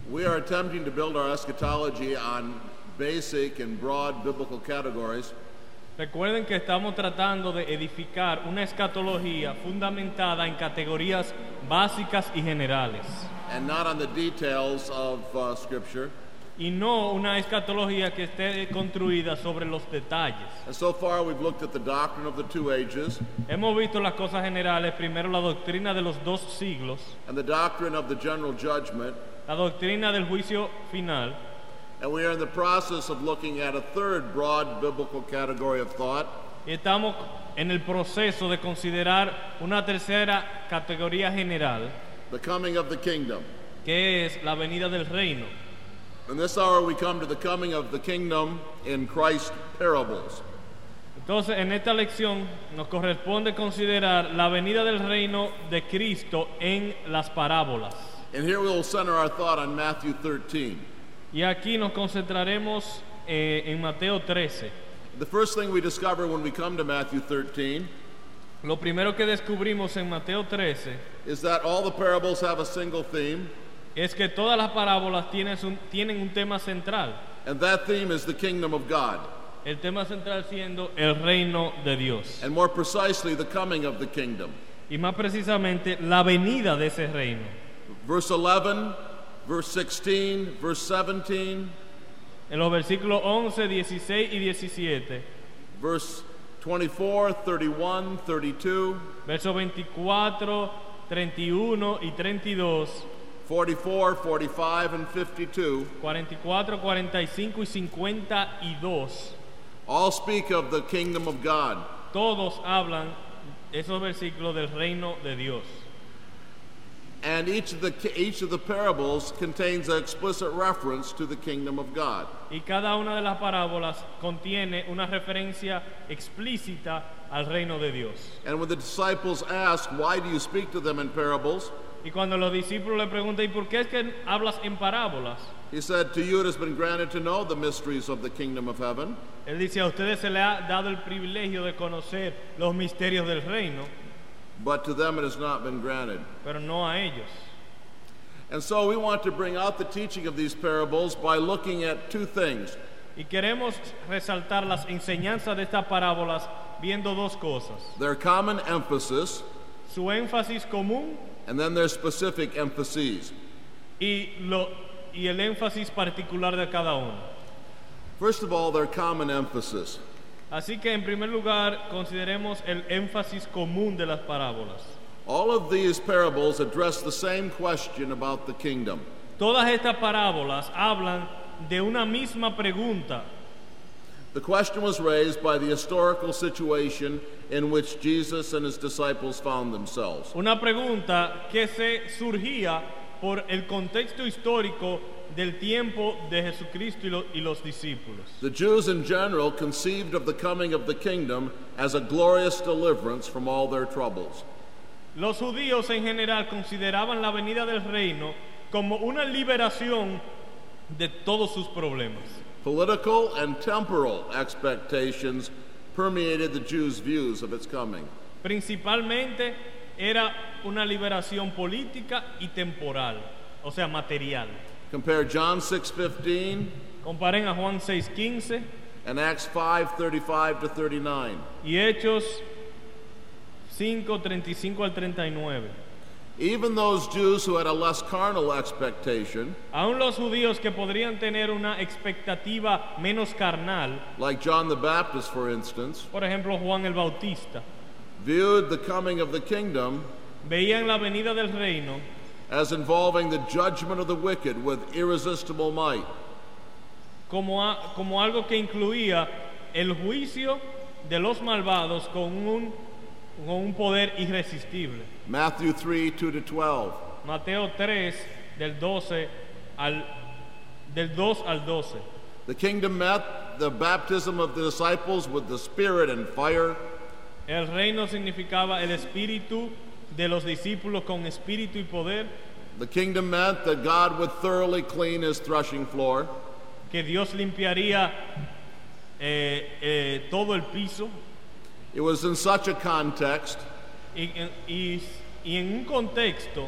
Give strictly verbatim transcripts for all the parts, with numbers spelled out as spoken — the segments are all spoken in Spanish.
We are attempting to build our eschatology on basic and broad biblical categories. Recuerden que estamos tratando de edificar una escatología fundamentada en categorías básicas y generales. And not on the details of uh, Scripture. Y no una escatología que esté construida sobre los detalles. And so far we've looked at the doctrine of the two ages. Hemos visto las cosas generales, primero la doctrina de los dos siglos, And the doctrine of the general judgment. la doctrina del juicio final. And we are in the process of looking at a third broad biblical category of thought. Y estamos en el proceso de considerar una tercera categoría general, The coming of the kingdom. que es la venida del reino. In this hour we come to the coming of the kingdom in Christ's parables. Entonces, en esta lección nos corresponde considerar la venida del reino de Cristo en las parábolas. And here we will center our thought on Matthew thirteen. Y aquí nos concentraremos eh, en Mateo trece. The first thing we discover when we come to Matthew thirteen Lo primero que descubrimos en Mateo trece is that all the parables have a single theme, es que todas las parábolas tienen un, tienen un tema central. and that theme is the kingdom of God, El tema central siendo el reino de Dios. and more precisely the coming of the kingdom. Y más precisamente la venida de ese reino. Verse eleven, verse sixteen, verse seventeen, En los versículos once, dieciséis y diecisiete, verse twenty-four, thirty-one, thirty-two, versos veinticuatro, treinta y uno y treinta y dos, forty-four, forty-five, and fifty-two cuarenta y cuatro, cuarenta y cinco y cincuenta y dos, all speak of the kingdom of God. todos hablan esos versículos del reino de Dios. And each of the each of the parables contains an explicit reference to the kingdom of God. Y cada una de las parábolas contiene una referencia explícita al reino de Dios. And when the disciples ask, "Why do you speak to them in parables?" Y cuando los discípulos le preguntan, ¿y por qué es que hablas en parábolas? He said, "To you it has been granted to know the mysteries of the kingdom of heaven, Él dice, a ustedes se les ha dado el privilegio de conocer los misterios del reino, but to them it has not been granted." pero no a ellos. And so we want to bring out the teaching of these parables by looking at two things. Y queremos resaltar las enseñanzas de estas parábolas viendo dos cosas. Their common emphasis Su énfasis común and then their specific emphases. y, lo, y el énfasis particular de cada uno. First of all, their common emphasis. Así que en primer lugar consideremos el énfasis común de las parábolas. All of these parables address the same question about the kingdom. Todas estas parábolas hablan de una misma pregunta. The question was raised by the historical situation in which Jesus and his disciples found themselves. Una pregunta que se surgía por el contexto histórico del tiempo de Jesucristo y, lo, y los discípulos. The Jews in general conceived of the coming of the kingdom as a glorious deliverance from all their troubles. Los judíos en general consideraban la venida del reino como una liberación de todos sus problemas. Political and temporal expectations permeated the Jews' views of its coming. Principalmente era una liberación política y temporal, o sea, material. Compare John six fifteen Comparen a Juan seis quince and Acts five thirty-five to thirty-nine. y Hechos cinco treinta y cinco al treinta y nueve. Even those Jews who had a less carnal expectation, Aún los judíos que podrían tener una expectativa menos carnal, like John the Baptist for instance, por ejemplo Juan el Bautista, viewed the coming of the kingdom veían la venida del reino as involving the judgment of the wicked with irresistible might. como, a, como algo que incluía el juicio de los malvados con un, con un poder irresistible. Matthew three two to twelve. Mateo tres del doce al del dos al doce. The kingdom met the baptism of the disciples with the Spirit and fire. El reino significaba el espíritu de los discípulos con espíritu y poder, The kingdom meant that God would thoroughly clean his threshing floor. que Dios limpiaría eh, eh, todo el piso. It was in such a context Y, y, y en un contexto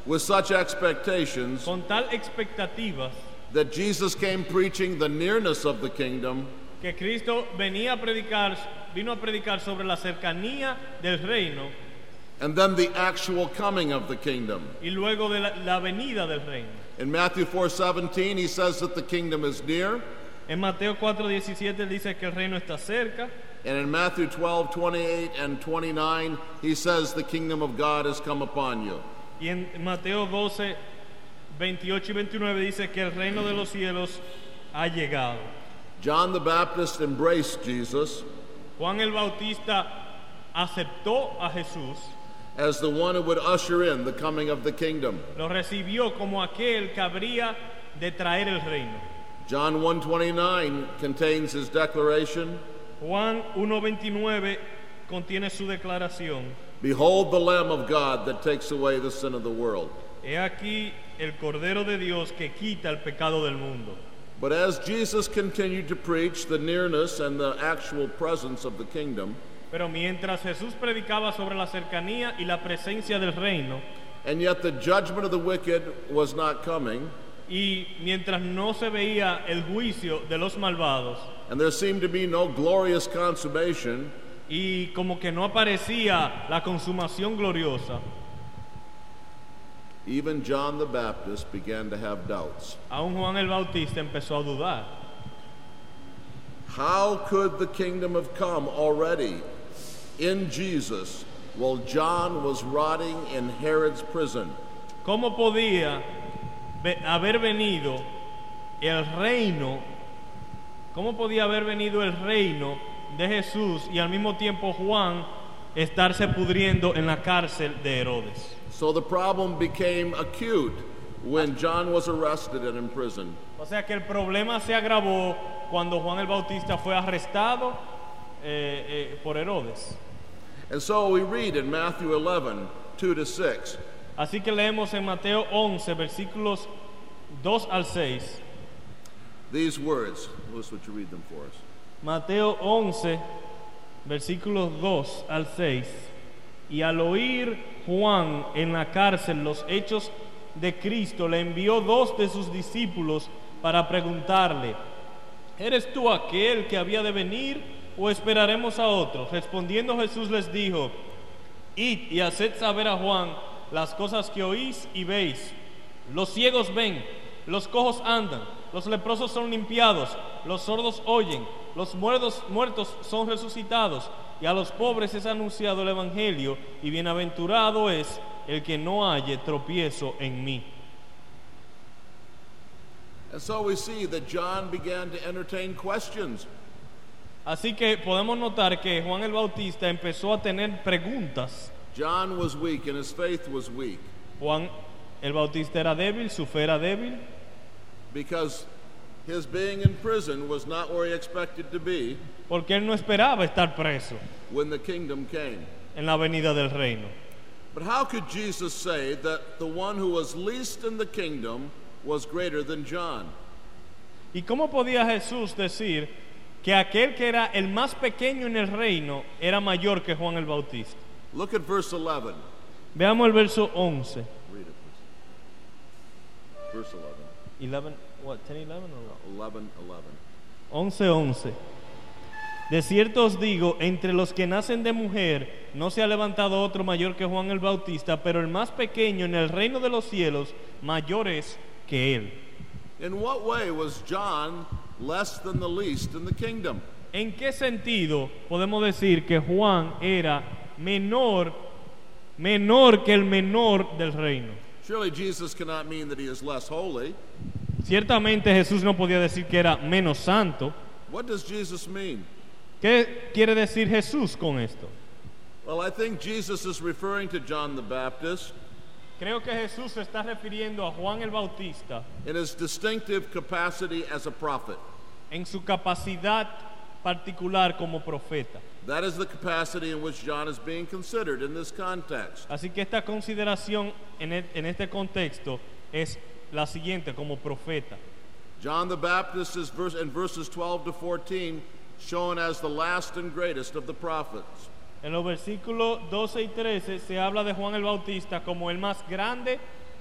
with such expectations con tal expectativas, that Jesus came preaching the nearness of the kingdom, que Cristo venía a predicar, vino a predicar sobre la cercanía del reino and then the actual coming of the kingdom. y luego de la, la venida del reino. In Matthew four seventeen, he says that the kingdom is near. En Mateo cuatro diecisiete dice que el reino está cerca. And in Matthew twelve twenty-eight and twenty-nine, he says the kingdom of God has come upon you. Y en Mateo doce, veintiocho y veintinueve dice que el reino de los cielos ha llegado. John the Baptist embraced Jesus Juan el Bautista aceptó a Jesús, as the one who would usher in the coming of the kingdom. lo recibió como aquel que habría de traer el reino. John one twenty-nine contains his declaration, Juan uno veintinueve contiene su declaración: "Behold the Lamb of God that takes away the sin of the world." He aquí el Cordero de Dios que quita el pecado del mundo. But as Jesus continued to preach the nearness and the actual presence of the kingdom, Pero mientras Jesús predicaba sobre la cercanía y la presencia del reino, and yet the judgment of the wicked was not coming, y mientras no se veía el juicio de los malvados, and there seemed to be no glorious consummation, y como que no aparecía la consumación gloriosa, even John the Baptist began to have doubts. aún Juan el Bautista empezó a dudar. How could the kingdom have come already in Jesus while John was rotting in Herod's prison? ¿Cómo podía ve- haber venido el reino? ¿Cómo podía haber venido el reino de Jesús y al mismo tiempo Juan estarse pudriendo en la cárcel de Herodes? So the problem became acute when John was arrested and imprisoned. O sea que el problema se agravó cuando Juan el Bautista fue arrestado eh, eh, por Herodes. And so we read in Matthew eleven, two to six, Así que leemos en Mateo once, versículos dos al seis. these words. Louis, would you read them for us? Mateo once, versículos dos al seis. Y al oír Juan en la cárcel los hechos de Cristo, le envió dos de sus discípulos para preguntarle: ¿eres tú aquel que había de venir o esperaremos a otro? Respondiendo Jesús les dijo: id y haced saber a Juan las cosas que oís y veis. Los ciegos ven, los cojos andan, los leprosos son limpiados, los sordos oyen, los muertos, muertos son resucitados, y a los pobres es anunciado el evangelio, y bienaventurado es el que no halle tropiezo en mí. And so we see that John began to entertain questions. Así que podemos notar que Juan el Bautista empezó a tener preguntas. John was weak and his faith was weak Juan el Bautista era débil, su fe era débil, because his being in prison was not where he expected to be porque él no esperaba estar preso when the kingdom came. en la venida del reino. But how could Jesus say that the one who was least in the kingdom was greater than John? ¿Y cómo podía Jesús decir que aquel que era el más pequeño en el reino era mayor que Juan el Bautista? Look at verse eleven. Veamos el verso once. Read it, please. Verse eleven. eleven, what, ten, eleven or what? eleven, eleven. once, once. De cierto os digo, entre los que nacen de mujer no se ha levantado otro mayor que Juan el Bautista, pero el más pequeño en el reino de los cielos mayor es que él. In what way was John less than the least in the kingdom? ¿En qué sentido podemos decir que Juan era menor, menor que el menor del reino? Surely Jesus cannot mean that he is less holy. Ciertamente Jesús no podía decir que era menos santo. What does Jesus mean? ¿Qué quiere decir Jesús con esto? Well, I think Jesus is referring to John the Baptist Creo que Jesús se está refiriendo a Juan el Bautista in his distinctive capacity as a prophet. en su capacidad particular como profeta. That is the capacity in which John is being considered in this context. Así que esta consideración en, e- en este contexto es la siguiente: como profeta. John the Baptist is verse, in verses twelve to fourteen shown as the last and greatest of the prophets. En los versículos doce y trece se habla de Juan el Bautista como el más grande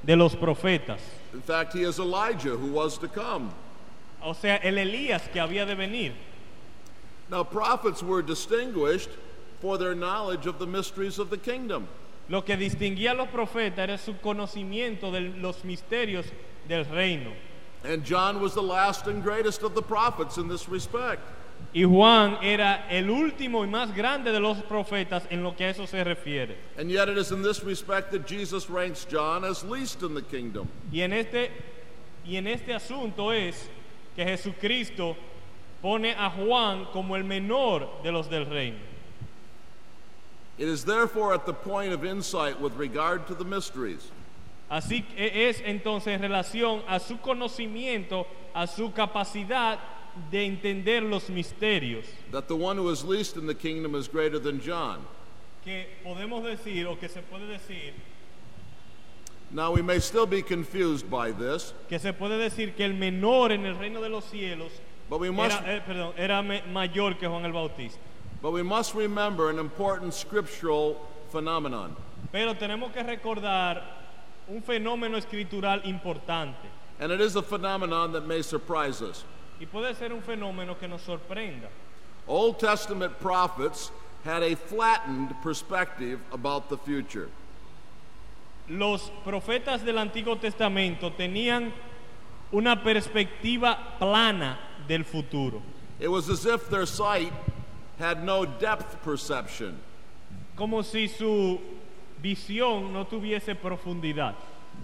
de los profetas. In fact, he is Elijah who was to come. O sea, el Elías que había de venir. Now, prophets were distinguished for their knowledge of the mysteries of the kingdom. Lo que distinguía a los profetas era su conocimiento de los misterios del reino. And John was the last and greatest of the prophets in this respect. Y Juan era el último y más grande de los profetas en lo que a eso se refiere. And yet it is in this respect that Jesus ranks John as least in the kingdom. Y en este, y en este asunto es que Jesucristo pone a Juan como el menor de los del reino. It is therefore at the point of insight with regard to the mysteries Así que es entonces en relación a su conocimiento, a su capacidad de entender los misterios, that the one who is least in the kingdom is greater than John. que podemos decir o que se puede decir Now we may still be confused by this, que se puede decir que el menor en el reino de los cielos but we must era, eh, perdón, era me- mayor que Juan el Bautista. but we must remember an important scriptural phenomenon. Pero tenemos que recordar un fenómeno escritural importante, And it is a phenomenon that may surprise us. y puede ser un fenómeno que nos sorprenda. Old Testament prophets had a flattened perspective about the future. Los profetas del Antiguo Testamento tenían una perspectiva plana del futuro, It was as if their sight had no depth perception. como si su visión no tuviese profundidad.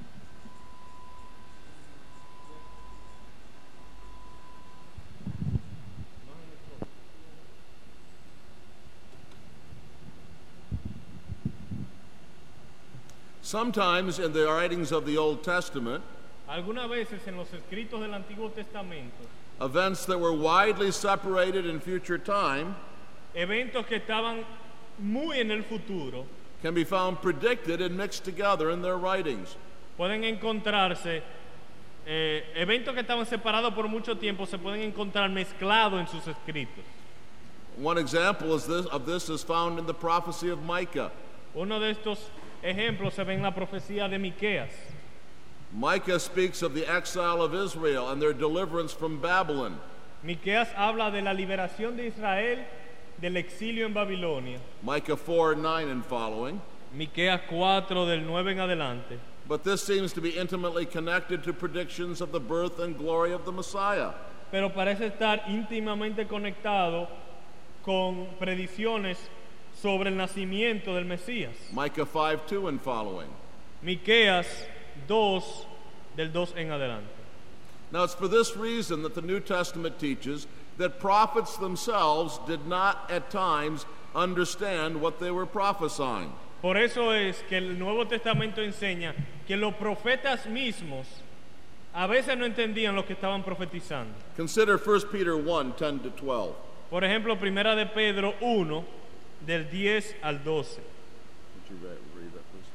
Sometimes in the writings of the Old Testament, Algunas veces en los escritos del Antiguo Testamento, events that were widely separated in future time eventos que estaban muy en el futuro can be found predicted and mixed together in their writings. pueden encontrarse, eh, eventos que estaban separados por mucho tiempo se pueden encontrar mezclados en sus escritos. One example is this, of this is found in the prophecy of Micah. Uno de estos ejemplos se ve en la profecía de Miqueas. Micah speaks of the exile of Israel and their deliverance from Babylon. Miqueas habla de la liberación de Israel del exilio en Babilonia. Micah four, nine and following. Miqueas cuatro del nueve en adelante. But this seems to be intimately connected to predictions of the birth and glory of the Messiah. Pero parece estar íntimamente conectado con predicciones sobre el nacimiento del Mesías. Micah five, two and following. Miqueas dos del dos en adelante. Now it's for this reason that the New Testament teaches that prophets themselves did not at times understand what they were prophesying. Por eso es que el Nuevo Testamento enseña que los profetas mismos a veces no entendían lo que estaban profetizando. Consider First Peter one, ten to twelve. Por ejemplo, Primera de Pedro uno del diez al doce. Would you read, read that, please?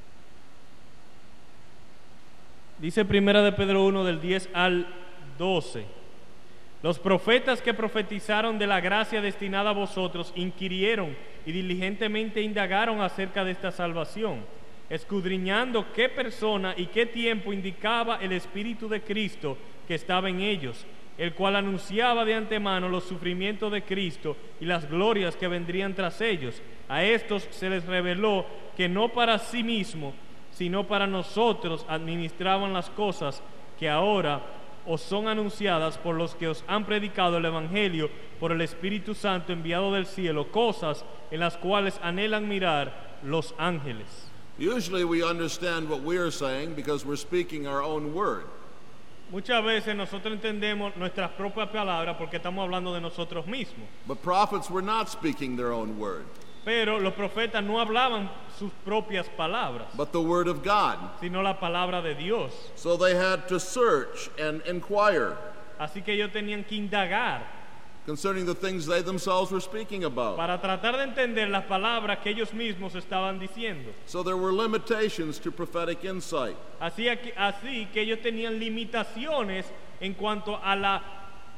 Dice Primera de Pedro uno del diez al doce. Los profetas que profetizaron de la gracia destinada a vosotros inquirieron y diligentemente indagaron acerca de esta salvación, escudriñando qué persona y qué tiempo indicaba el Espíritu de Cristo que estaba en ellos, el cual anunciaba de antemano los sufrimientos de Cristo y las glorias que vendrían tras ellos. A estos se les reveló que no para sí mismo, sino para nosotros administraban las cosas que ahora os son anunciadas por los que os han predicado el Evangelio por el Espíritu Santo enviado del cielo, cosas en las cuales anhelan mirar los ángeles. Usually we understand what we are saying because we're speaking our own word. Muchas veces nosotros entendemos nuestras propias palabras porque estamos hablando de nosotros mismos. But prophets were not speaking their own word, Pero los profetas no hablaban sus propias palabras, but the word of God. sino la palabra de Dios. So they had to search and inquire Así que ellos tenían que indagar concerning the things they themselves were speaking about. para tratar de entender las palabras que ellos mismos estaban diciendo. So there were limitations to prophetic insight. Así, así que ellos tenían limitaciones en cuanto a la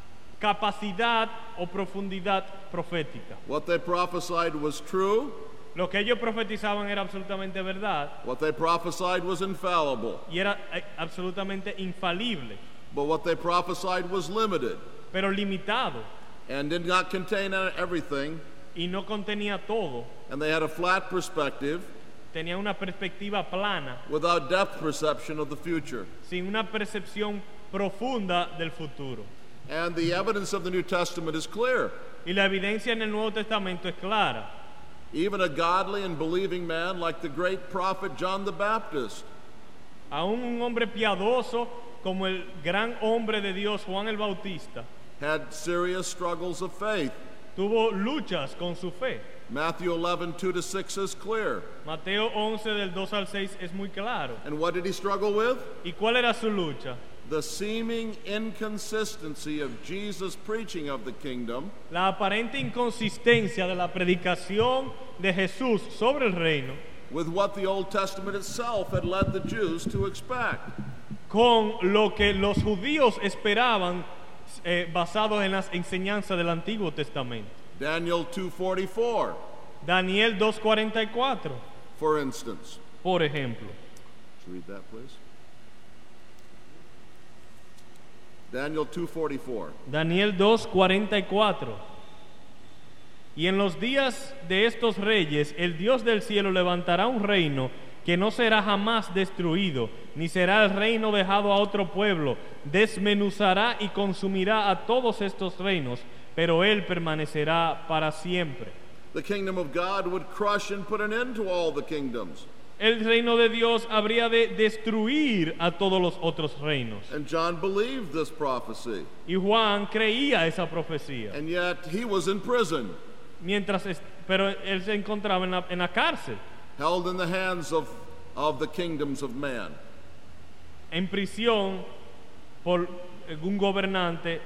capacidad o profundidad profética. What they prophesied was true, Lo que ellos profetizaban era absolutamente verdad What they prophesied was infallible. y era eh, absolutamente infalible, But what they prophesied was limited pero limitado and did not contain everything. y no contenía todo. And they had a flat perspective Tenía una perspectiva plana, without depth perception of the future. sin una percepción profunda del futuro. And the evidence of the New Testament is clear. Y la evidencia en el Nuevo Testamento es clara. Even a godly and believing man like the great prophet John the Baptist Aún un hombre piadoso como el gran hombre de Dios Juan el Bautista had serious struggles of faith. tuvo luchas con su fe. Matthew eleven, two to six is clear. Mateo once del dos al seis es muy claro. And what did he struggle with? ¿Y cuál era su lucha? The seeming inconsistency of Jesus' preaching of the kingdom La aparente inconsistencia de la predicación de Jesús sobre el reino with what the Old Testament itself had led the Jews to expect. con lo que los judíos esperaban eh, basados en las enseñanzas del Antiguo Testamento. Daniel two forty-four, Daniel dos cuarenta y cuatro, for instance. por ejemplo. Would you read that, please? Daniel two forty-four. Daniel dos cuarenta y cuatro. Y en los días de estos reyes, el Dios del cielo levantará un reino que no será jamás destruido, ni será el reino dejado a otro pueblo. Desmenuzará y consumirá a todos estos reinos, pero él permanecerá para siempre. The kingdom of God would crush and put an end to all the kingdoms. El reino de Dios habría de destruir a todos los otros reinos. And John believed this prophecy. Y Juan creía esa profecía. And yet he was in prison, Mientras, es- pero él se encontraba en la, en la cárcel, held in the hands of, of the kingdoms of man. en prisión por un gobernante,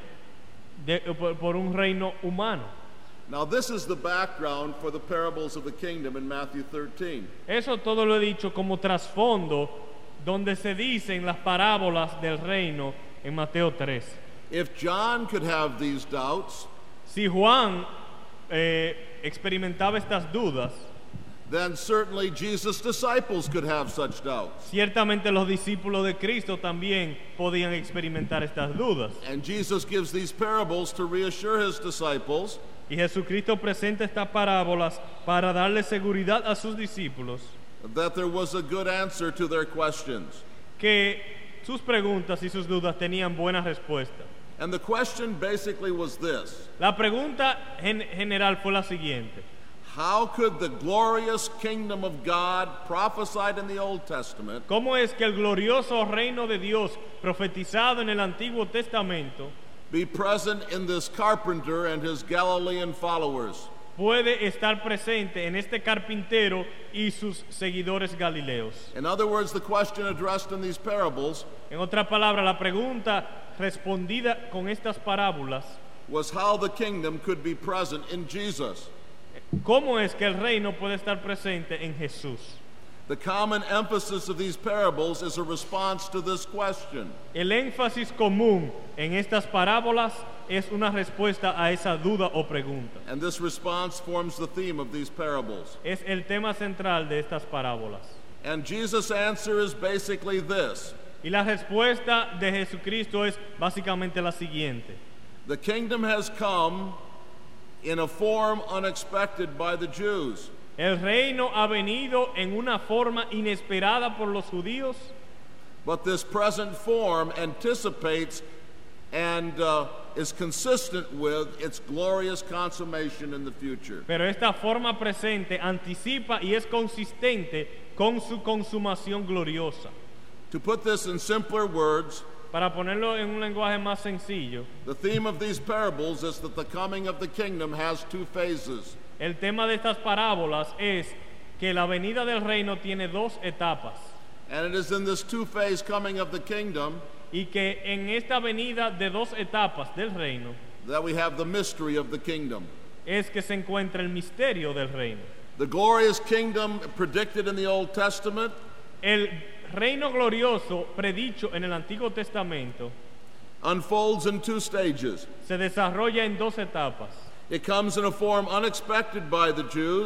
de- por, por un reino humano. Now, this is the background for the parables of the kingdom in Matthew thirteen. Eso todo lo he dicho como trasfondo donde se dicen las parábolas del reino en Mateo tres. If John could have these doubts, Si Juan eh, experimentaba estas dudas, then certainly Jesus' disciples could have such doubts. ciertamente los discípulos de Cristo también podían experimentar estas dudas. And Jesus gives these parables to reassure his disciples Y Jesucristo presenta estas parábolas para darle seguridad a sus discípulos that there was a good answer to their questions. que sus preguntas y sus dudas tenían buena respuesta. And the question basically was this: La pregunta gen- general fue la siguiente: how could the glorious kingdom of God prophesied in the Old Testament ¿cómo es que el glorioso reino de Dios profetizado en el Antiguo Testamento be present in this carpenter and his Galilean followers? puede estar presente en este carpintero y sus seguidores galileos? In other words, the question addressed in these parables En otras palabras, la pregunta respondida con estas parábolas: was how the kingdom could be present in Jesus. ¿cómo es que el reino puede estar presente en Jesús? The common emphasis of these parables is a response to this question. El énfasis común en estas parábolas es una respuesta a esa duda o pregunta. And this response forms the theme of these parables. Es el tema central de estas parábolas. And Jesus' answer is basically this: Y la respuesta de Jesucristo es básicamente la siguiente: the kingdom has come in a form unexpected by the Jews. el reino ha venido en una forma inesperada por los judíos, But this present form anticipates and uh, is consistent with its glorious consummation in the future. pero esta forma presente anticipa y es consistente con su consumación gloriosa. To put this in simpler words, Para ponerlo en un lenguaje más sencillo, the theme of these parables is that the coming of the kingdom has two phases. el tema de estas parábolas es que la venida del reino tiene dos etapas And it is in this two-phase coming of the kingdom y que en esta venida de dos etapas del reino that we have the mystery of the kingdom. es que se encuentra el misterio del reino. The glorious kingdom predicted in the Old Testament El reino glorioso predicho en el Antiguo Testamento unfolds in two stages. se desarrolla en dos etapas. It comes in a form unexpected by the Jews,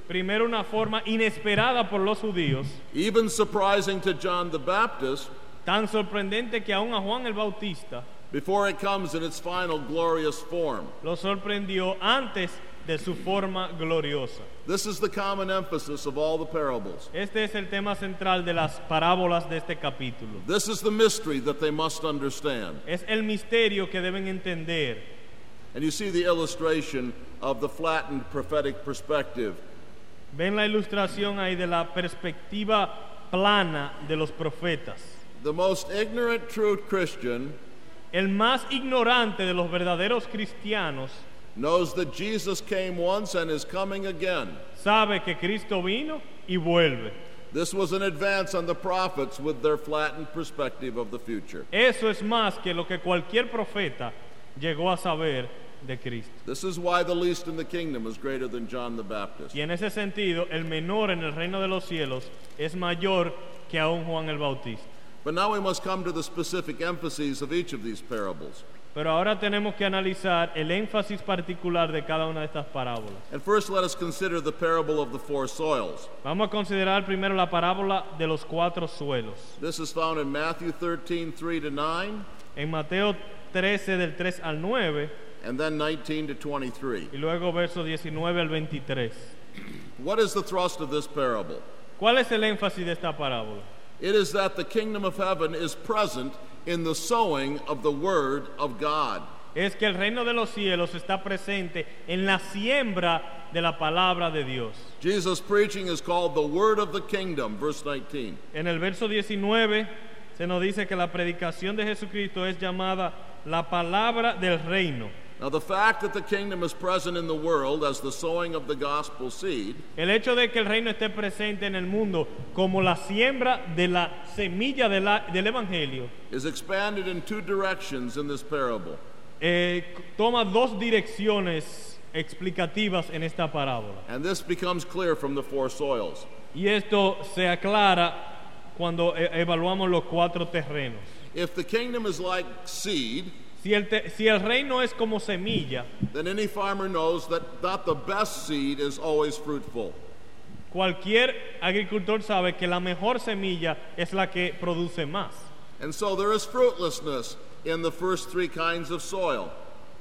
Primero, una forma inesperada por los judíos, even surprising to John the Baptist, tan sorprendente que aún a Juan el Bautista before it comes in its final glorious form. lo sorprendió antes de su forma gloriosa. This is the common emphasis of all the parables. Este es el tema central de las parábolas de este capítulo. This is the mystery that they must understand. Es el misterio que deben entender. And you see the illustration of the flattened prophetic perspective. Ven la ilustración ahí de la perspectiva plana de los profetas. The most ignorant true Christian El más ignorante de los verdaderos cristianos knows that Jesus came once and is coming again. sabe que Cristo vino y vuelve. This was an advance on the prophets with their flattened perspective of the future. Eso es más que lo que cualquier profeta llegó a saber de Cristo. This is why the least in the kingdom is greater than John the Baptist. Y en ese sentido, el menor en el reino de los cielos es mayor que aún Juan el Bautista. But now we must come to the specific emphases of each of these parables. Pero ahora tenemos que analizar el énfasis particular de cada una de estas parábolas. And first let us consider the parable of the four soils. Vamos a considerar primero la parábola de los cuatro suelos. This is found in Matthew thirteen, three to nine, En Mateo trece del tres al nueve and then nineteen to twenty-three. y luego versos diecinueve al veintitrés. What is the thrust of this parable? ¿Cuál es el énfasis de esta parábola? It is that the kingdom of heaven is present in the sowing of the word of God. Es que el reino de los cielos está presente en la siembra de la palabra de Dios. Jesus' preaching is called the word of the kingdom, verse nineteen. En el verso diecinueve se nos dice que la predicación de Jesucristo es llamada la palabra del reino. Now, the fact that the kingdom is present in the world as the sowing of the gospel seed El hecho de que el reino esté presente en el mundo como la siembra de la semilla de la- del evangelio is expanded in two directions in this parable. eh, toma dos direcciones explicativas en esta parábola. And this becomes clear from the four soils. Y esto se aclara cuando e- evaluamos los cuatro terrenos. If the kingdom is like seed, Si el, te- si el reino es como semilla, then any farmer knows that not the best seed is always fruitful. cualquier agricultor sabe que la mejor semilla es la que produce más. And so there is fruitlessness in the first three kinds of soil.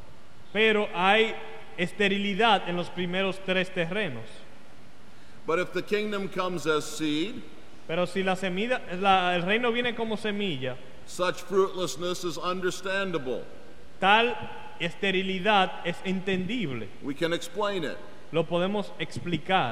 Pero hay esterilidad en los primeros tres terrenos. But if the kingdom comes as seed, Pero si la semilla, la- el reino viene como semilla, such fruitlessness is understandable. tal esterilidad es entendible. We can explain it. Lo podemos explicar.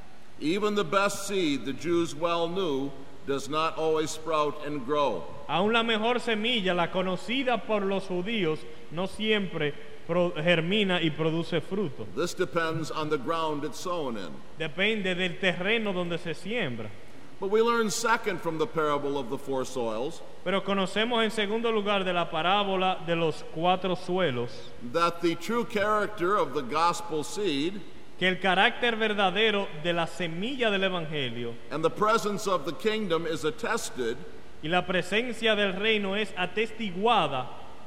Even the best seed, the Jews well knew, does not always sprout and grow. Aún la mejor semilla, la conocida por los judíos, no siempre pro- germina y produce fruto. This depends on the ground it's sown in. Depende del terreno donde se siembra. But we learn second from the parable of the four soils Pero conocemos en segundo lugar de la parábola de los cuatro suelos that the true character of the gospel seed que el carácter verdadero de la semilla del evangelio and the presence of the kingdom is attested y la presencia del reino es atestiguada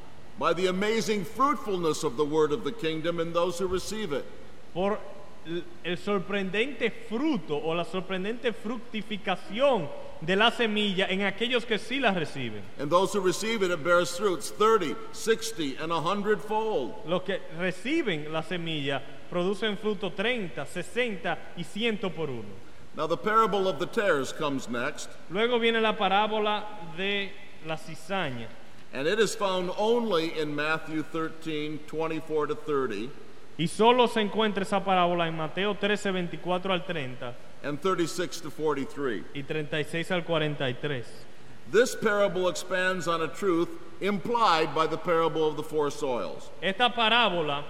by the amazing fruitfulness of the word of the kingdom in those who receive it. por l- el sorprendente fruto o la sorprendente fructificación de la semilla en aquellos que sí la reciben. And those who receive it, it bears fruits thirty, sixty, and a hundredfold. Los que reciben la semilla producen fruto treinta, sesenta y ciento por uno. Now the parable of the tares comes next, Luego viene la parábola de la cizaña. and it is found only in Matthew thirteen, twenty-four to thirty, Y solo se encuentra esa parábola en Mateo trece, veinticuatro al treinta and thirty-six to forty-three. y treinta y seis al cuarenta y tres. This parable expands on a truth implied by the parable of the four soils. Esta parábola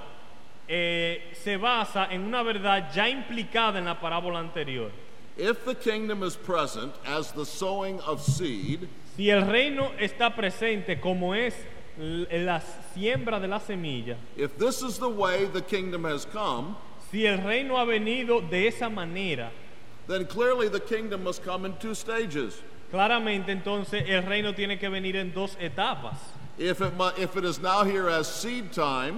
eh, se basa en una verdad ya implicada en la parábola anterior. If the kingdom is present as the sowing of seed, Si el reino está presente como es l- la siembra de la semilla, if this is the way the kingdom has come, si el reino ha venido de esa manera, then clearly the kingdom must come in two stages. claramente entonces el reino tiene que venir en dos etapas. If it, mu- if it is now here as seed time, Si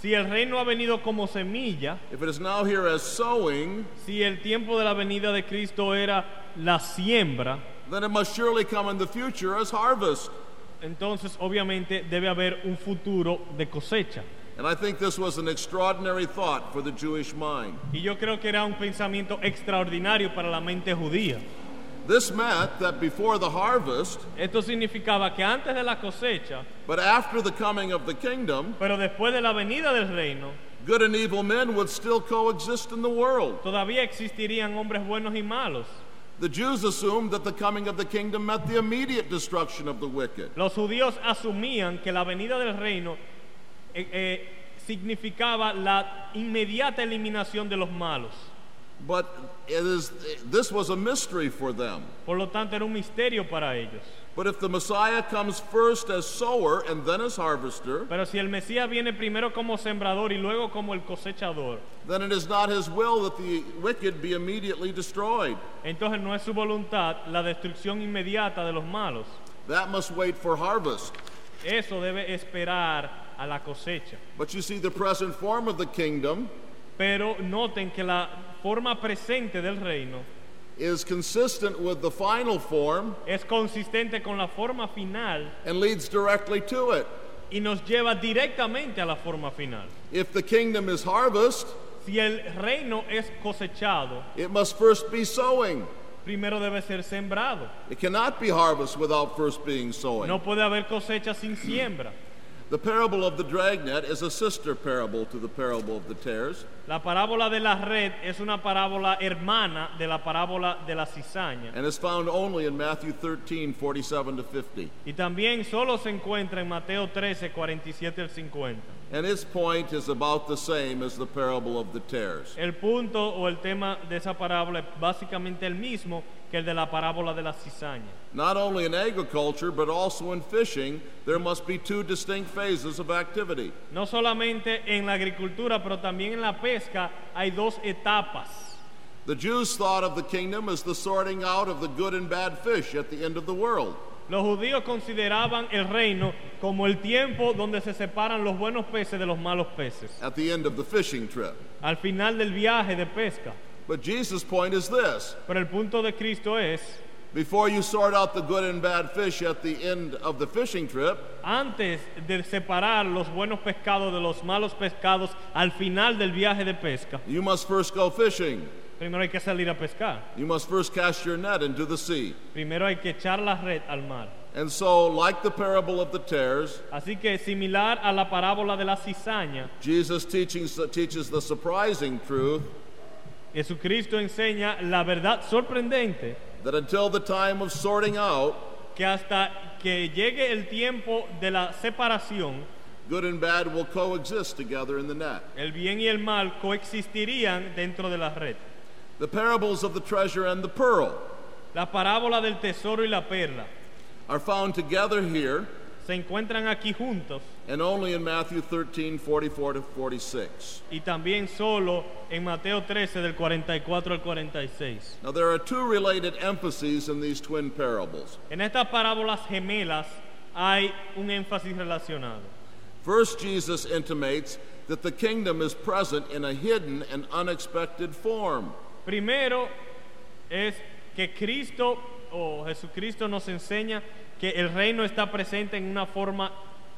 Si el reino ha venido como semilla, if it is now here as sowing, si el tiempo de la venida de Cristo era la siembra, then it must surely come in the future as harvest. entonces obviamente debe haber un futuro de cosecha. And I think this was an extraordinary thought for the Jewish mind. Y yo creo que era un pensamiento extraordinario para la mente judía. This meant that before the harvest, Esto significaba que antes de la cosecha, but after the coming of the kingdom, pero después de la venida del reino, good and evil men would still coexist in the world. todavía existirían hombres buenos y malos. The Jews assumed that the coming of the kingdom meant the immediate destruction of the wicked. Los judíos asumían que la venida del reino eh, eh, significaba la inmediata eliminación de los malos. But it is, this was a mystery for them. Por lo tanto, era un misterio para ellos. But if the Messiah comes first as sower and then as harvester, Pero si el Mesías viene primero como sembrador y luego como el cosechador, then it is not his will that the wicked be immediately destroyed. entonces no es su voluntad la destrucción inmediata de los malos. That must wait for harvest. Eso debe esperar a la cosecha. But you see, the present form of the kingdom Pero noten que la forma presente del reino is consistent with the final form es consistente con la forma final and leads directly to it. y nos lleva directamente a la forma final. If the kingdom is harvest, Si el reino es cosechado, it must first be sowing. primero debe ser sembrado. It cannot be harvest without first being sowing. No puede haber cosecha sin siembra. The parable of the dragnet is a sister parable to the parable of the tares. La parábola de la red es una parábola hermana de la parábola de la cizaña. And is found only in Matthew thirteen, forty-seven to fifty. Y también solo se encuentra en Mateo trece, cuarenta y siete al cincuenta. And its point is about the same as the parable of the tares. El punto o el tema de esa parábola es básicamente el mismo que el de la parábola de la cizaña. Not only in agriculture, but also in fishing, there must be two distinct phases of activity. No solamente en la agricultura, pero también en la pesca hay dos etapas. The Jews thought of the kingdom as the sorting out of the good and bad fish at the end of the world. Los judíos consideraban el reino como el tiempo donde se separan los buenos peces de los malos peces, At the end of the fishing trip. al final del viaje de pesca. But Jesus' point is this: Pero el punto de Cristo es, before you sort out the good and bad fish at the end of the fishing trip, antes de separar los buenos pescados de los malos pescados al final del viaje de pesca, you must first go fishing. primero hay que salir a pescar. You must first cast your net into the sea. Primero hay que echar la red al mar. And so, like the parable of the tares, Así que similar a la parábola de la cizaña, Jesus teaching, teaches the surprising truth Jesucristo enseña la verdad sorprendente that until the time of sorting out, que hasta que llegue el tiempo de la separación, good and bad will coexist together in the net. el bien y el mal coexistirían dentro de la red. The parables of the treasure and the pearl La parábola del tesoro y la perla are found together here se encuentran aquí juntos and only in Matthew thirteen, forty-four to forty-six. y también solo en Mateo trece del cuarenta y cuatro al cuarenta y seis. Now, there are two related emphases in these twin parables. En estas parábolas gemelas hay un énfasis relacionado. First, Jesus intimates that the kingdom is present in a hidden and unexpected form. Primero es que Cristo o Jesucristo nos enseña que el reino está presente en una forma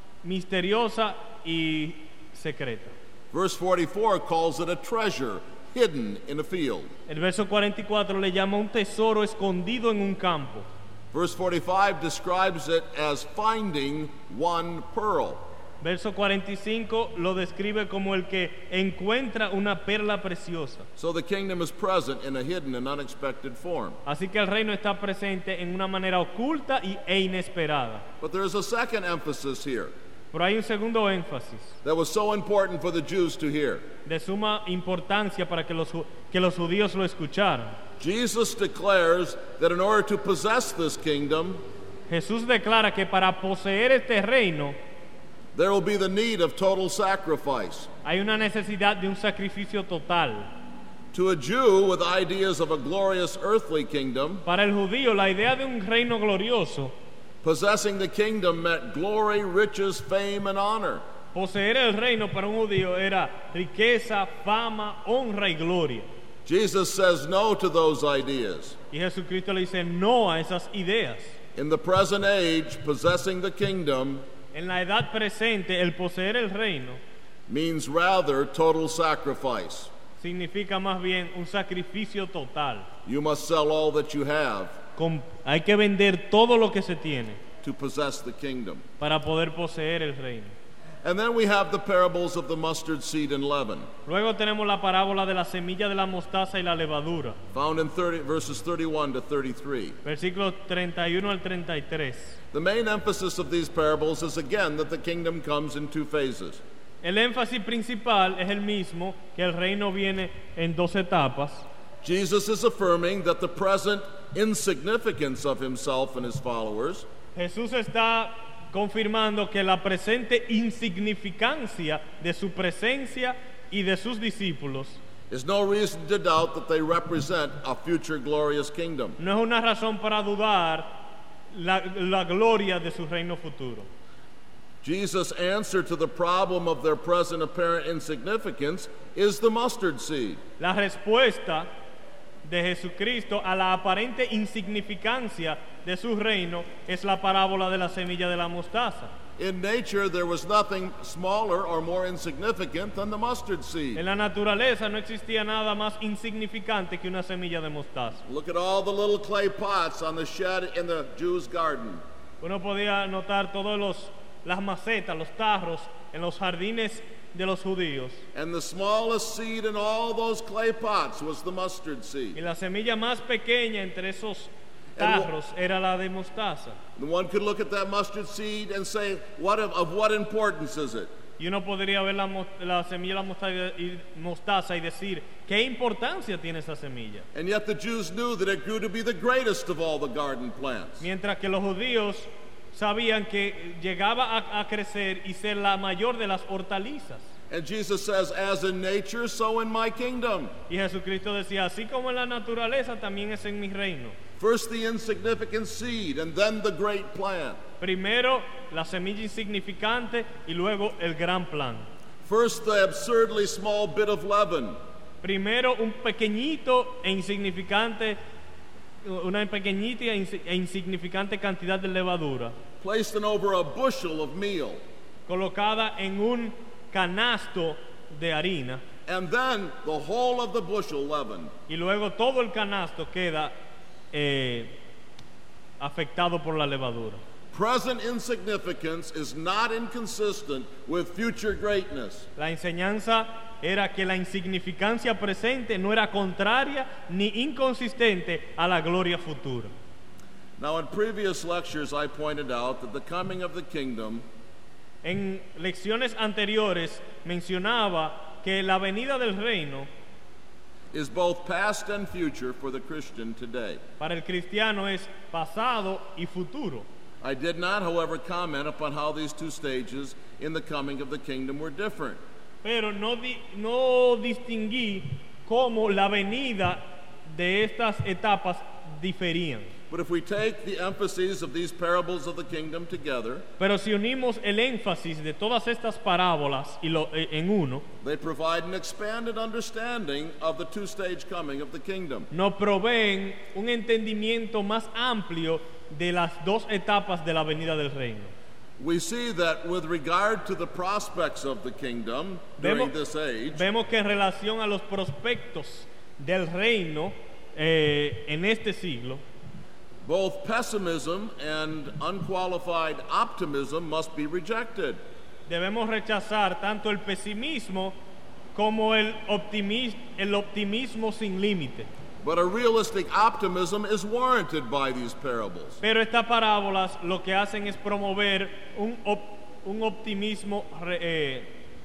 misteriosa y secreta. Verse forty-four calls it a treasure hidden in a field. El verso cuarenta y cuatro le llama un tesoro escondido en un campo. Verse forty-five describes it as finding one pearl. Verso cuarenta y cinco lo describe como el que encuentra una perla preciosa. So the kingdom is present in a hidden and unexpected form. Así que el reino está presente en una manera oculta y, e inesperada. But there is a second emphasis here Pero hay un segundo énfasis that was so important for the Jews to hear. de suma importancia para que los, ju- que los judíos lo escucharan. Jesus declares that in order to possess this kingdom, Jesús declara que para poseer este reino there will be the need of total sacrifice. hay una necesidad de un sacrificio total. To a Jew with ideas of a glorious earthly kingdom, Para el judío, la idea de un reino glorioso, possessing the kingdom meant glory, riches, fame, and honor. Poseer el reino para un judío era riqueza, fama, honra y gloria. Jesus says no to those ideas. Y Jesucristo le dice no a esas ideas. In the present age, possessing the kingdom En la edad presente, el poseer el reino means rather total sacrifice. significa más bien un sacrificio total. You must sell all that you have Con- hay que vender todo lo que se tiene to possess the kingdom. para poder poseer el reino. And then we have the parables of the mustard seed and leaven, Luego tenemos la parábola de la semilla de la mostaza y la levadura, found in thirty, verses thirty-one to thirty-three. versículos treinta y uno al treinta y tres. The main emphasis of these parables is again that the kingdom comes in two phases. El énfasis principal es el mismo, que el reino viene en dos etapas. Jesus is affirming that the present insignificance of himself and his followers Jesús está confirmando que la presente insignificancia de su presencia y de sus discípulos is no reason to doubt that they represent a future glorious kingdom. no es una razón para dudar la, la gloria de su reino futuro. Jesus' answer to the problem of their present apparent insignificance is the mustard seed. La respuesta de Jesucristo a la aparente insignificancia de su reino es la parábola de la semilla de la mostaza. In nature, there was nothing smaller or more insignificant than the mustard seed. En la naturaleza no existía nada más insignificante que una semilla de mostaza. Look at all the little clay pots on the shed in the Jew's garden. Uno podía notar todos los las macetas, los tarros en los jardines de los judíos. And the smallest seed in all those clay pots was the mustard Y seed. la semilla más pequeña entre esos tarros era la de mostaza. And one could look at that mustard seed and say, what of, of what importance is it? Y uno podría ver la, mo- la semilla de la mostaza y, mostaza y decir, ¿qué importancia tiene esa semilla? And yet the Jews knew that it grew to be the greatest of all the garden plants. Mientras que los judíos sabían que llegaba a, a crecer y ser la mayor de las hortalizas. And Jesus says, as in nature, so in my kingdom. Y Jesucristo decía, así como en la naturaleza, también es en mi reino. First the insignificant seed, and then the great plant. Primero la semilla insignificante y luego el gran plan. First the absurdly small bit of leaven, Primero un pequeñito e insignificante, una pequeñita e insi- e insignificante cantidad de levadura, placed in over a bushel of meal. colocada en un canasto de harina, And then the whole of the bushel leavened. y luego todo el canasto queda eh, afectado por la levadura. Present insignificance is not inconsistent with future greatness. La enseñanza era que la insignificancia presente no era contraria ni inconsistente a la gloria futura. Now, in previous lectures, I pointed out that the coming of the kingdom En lecciones anteriores mencionaba que la venida del reino is both past and future for the Christian today. para el cristiano es pasado y futuro. I did not, however, comment upon how these two stages in the coming of the kingdom were different. Pero no, di- no distinguí cómo la venida de estas etapas diferían. But if we take the emphases of these parables of the kingdom together, Pero si unimos el énfasis de todas estas parábolas y lo, eh, en uno, they provide an expanded understanding of the two-stage coming of the kingdom. nos proveen un entendimiento más amplio de las dos etapas de la venida del reino. We see that with regard to the prospects of the kingdom during Vemos, this age, vemos que en relación a los prospectos del reino eh, en este siglo, both pessimism and unqualified optimism must be rejected. debemos rechazar tanto el pesimismo como el, optimis- el optimismo sin límite. But a realistic optimism is warranted by these parables. Pero estas parábolas lo que hacen es promover un, op- un optimismo re- eh,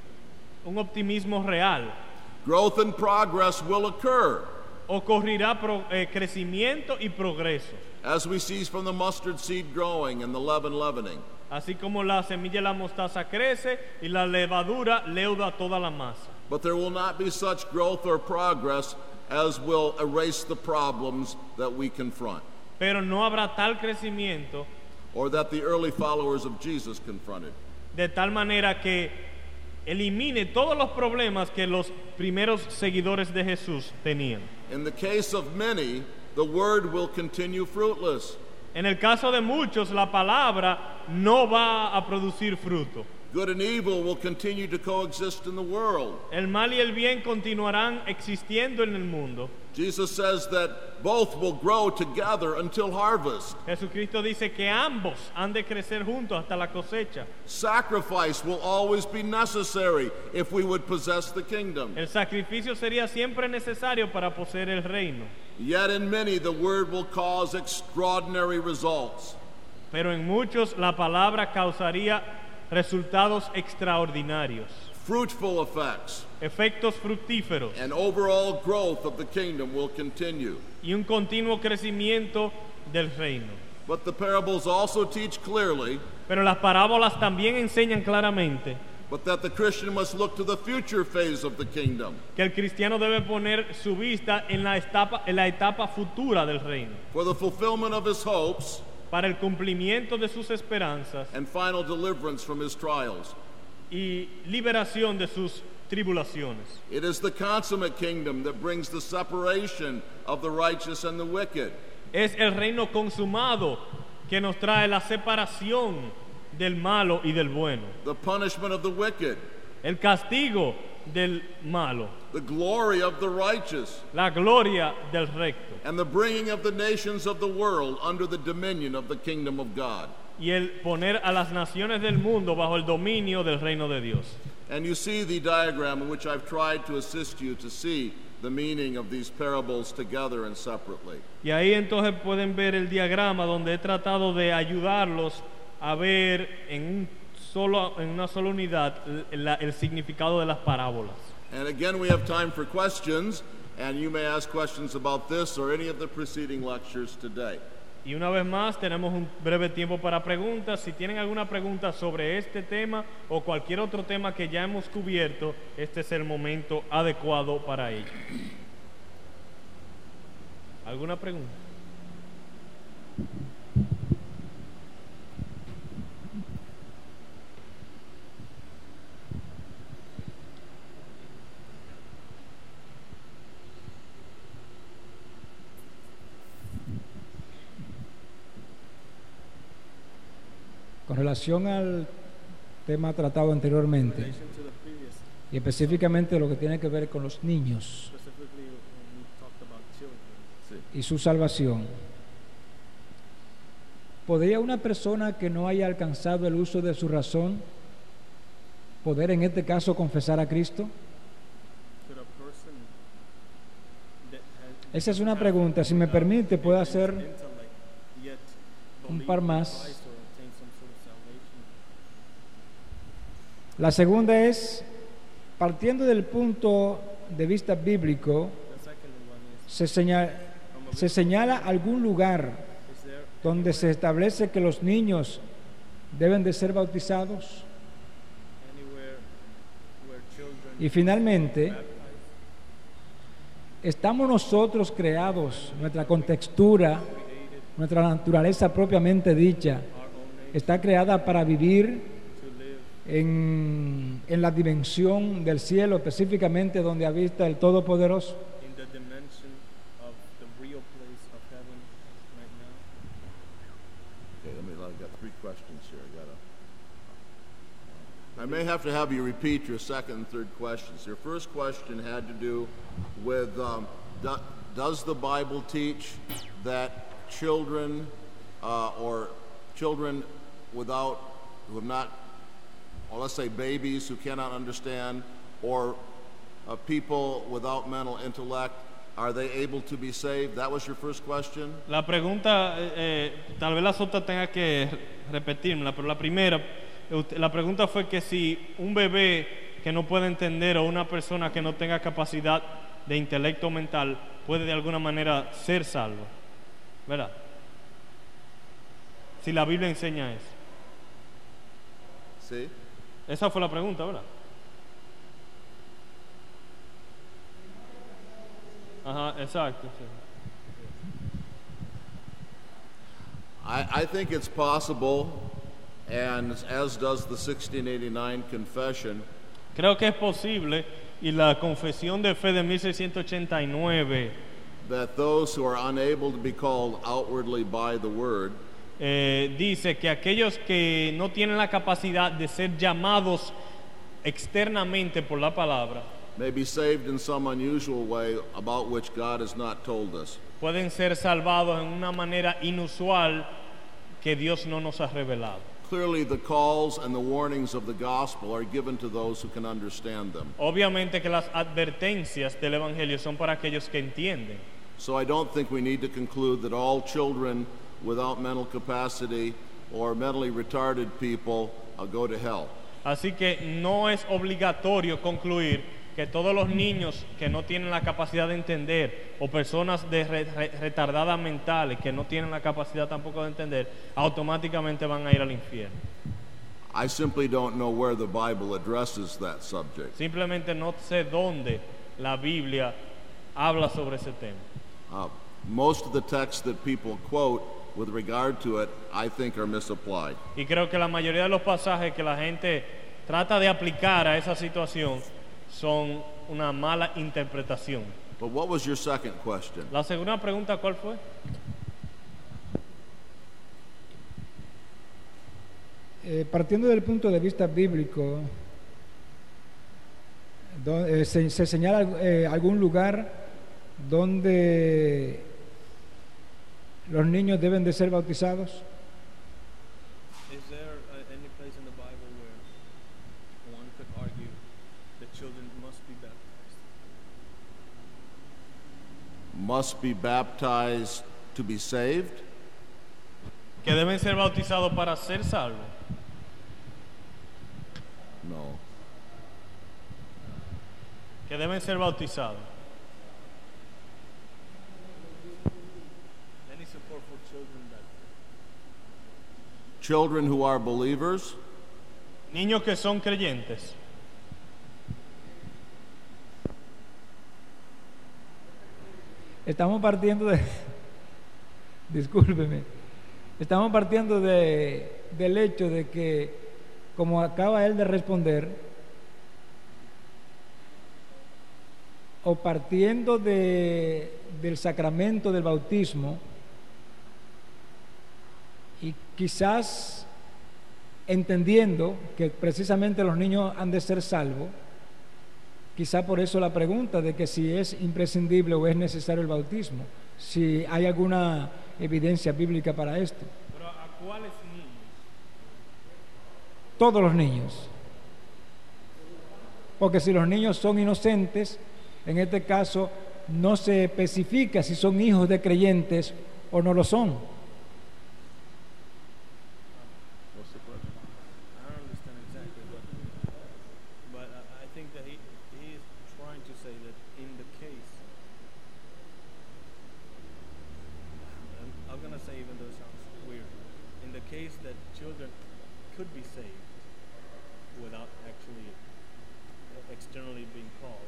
un optimismo real. Growth and progress will occur, Ocurrirá pro- eh, crecimiento y progreso, as we see from the mustard seed growing and the leaven leavening. así como la semilla de la mostaza crece y la levadura leuda toda la masa. But there will not be such growth or progress as will erase the problems that we confront, Pero no habrá tal crecimiento or that the early followers of Jesus confronted. de tal manera que elimine todos los problemas que los primeros seguidores de Jesús tenían. In the case of many, the word will continue fruitless. En el caso de muchos, la palabra no va a producir fruto. Good and evil will continue to coexist in the world. El mal y el bien continuarán existiendo en el mundo. Jesus says that both will grow together until harvest. Jesucristo dice que ambos han de crecer juntos hasta la cosecha. Sacrifice will always be necessary if we would possess the kingdom. El sacrificio sería siempre necesario para poseer el reino. Yet in many the word will cause extraordinary results. Pero en muchos la palabra causaría resultados extraordinarios. Fruitful effects. Efectos fructíferos. And overall growth of the kingdom will continue. Y un continuo crecimiento del reino. But the parables also teach clearly, pero las parábolas también enseñan claramente, but that the Christian must look to the future phase of the kingdom. Que el cristiano debe poner su vista en la etapa, en la etapa futura del reino. For the fulfillment of his hopes, para el cumplimiento de sus esperanzas, and final deliverance from his trials. Y liberación de sus tribulaciones. It is the consummate kingdom that brings the separation of the righteous and the wicked. Es el reino consumado que nos trae la separación del malo y del bueno. The punishment of the wicked. El castigo del malo. The glory of the righteous. La gloria del recto. And the bringing of the nations of the world under the dominion of the kingdom of God. Y el poner a las naciones del mundo bajo el dominio del reino de Dios. And you see the diagram in which I've tried to assist you to see the meaning of these parables together and separately. Y ahí entonces pueden ver el diagrama donde he tratado de ayudarlos a ver en un solo en una sola unidad el, el significado de las parábolas. And again we have time for questions, and you may ask questions about this or any of the preceding lectures today. Y una vez más tenemos un breve tiempo para preguntas. Si tienen alguna pregunta sobre este tema o cualquier otro tema que ya hemos cubierto, este es el momento adecuado para ello. ¿Alguna pregunta? Con relación al tema tratado anteriormente, y específicamente lo que tiene que ver con los niños y su salvación, ¿podría una persona que no haya alcanzado el uso de su razón poder en este caso confesar a Cristo? Esa es una pregunta. Si me permite, puedo hacer un par más. La segunda es, partiendo del punto de vista bíblico, se señala, se señala algún lugar donde se establece que los niños deben de ser bautizados. Y finalmente, estamos nosotros creados, nuestra contextura, nuestra naturaleza propiamente dicha, está creada para vivir En, en la dimensión del cielo, específicamente donde habita el Todopoderoso. Okay, let me, I've got three questions here. I gotta. I may have to have you repeat your second and third questions. Your first question had to do with um, do, does the Bible teach that children uh, or children without who have not, or let's say babies who cannot understand, or uh, people without mental intellect, are they able to be saved? That was your first question? La pregunta, eh, tal vez las otras tenga que repetirla, pero la primera, la pregunta fue que si un bebé que no puede entender o una persona que no tenga capacidad de intelecto mental puede de alguna manera ser salvo, ¿verdad? Si la Biblia enseña eso. Sí. Esa fue la pregunta, ¿verdad? Ajá, exacto. Sí. I, I think it's possible, and as does the sixteen eighty-nine Confession, Creo que es posible, y la Confesión de Fe de mil seiscientos ochenta y nueve that those who are unable to be called outwardly by the word eh, dice que aquellos que no tienen la capacidad de ser llamados externamente por la palabra may be saved in some unusual way about which God has not told us. pueden ser salvados en una manera inusual que Dios no nos ha revelado. Clearly, the calls and the warnings of the gospel are given to those who can understand them. Obviamente que las advertencias del Evangelio son para aquellos que entienden. So I don't think we need to conclude that all children without mental capacity or mentally retarded people uh, go to hell. Así que no es obligatorio concluir que todos los niños que no tienen la capacidad de entender o personas de re- re- retardadas mentales que no tienen la capacidad tampoco de entender automáticamente van a ir al infierno. I simply don't know where the Bible addresses that subject. Simplemente no sé dónde la Biblia habla sobre ese tema. Uh, most of the texts that people quote with regard to it, I think, are misapplied. Y creo que la mayoría de los pasajes que la gente trata de aplicar a esa situación son una mala interpretación. But what was your second question? La segunda pregunta, ¿cuál fue? Eh, partiendo del punto de vista bíblico, do- eh, se, se señala eh, algún lugar donde los niños deben de ser bautizados. Is there uh, any place in the Bible where one could argue that children must be baptized? Must be baptized to be saved? Que deben ser bautizados para ser salvos. No. Que deben ser bautizados. Any support for children that Children who are believers? niños que son creyentes. Estamos partiendo de, discúlpeme, estamos partiendo de, del hecho de que, como acaba él de responder, o partiendo de, del sacramento del bautismo, y quizás entendiendo que precisamente los niños han de ser salvos, quizá por eso la pregunta de que si es imprescindible o es necesario el bautismo, si hay alguna evidencia bíblica para esto. Pero ¿a cuáles niños? Todos los niños. Porque si los niños son inocentes, en este caso no se especifica si son hijos de creyentes o no lo son. What's the question? I don't understand exactly, but but I I think that he he is trying to say that in the case, I'm, I'm gonna say even though it sounds weird, in the case that children could be saved without actually externally being called,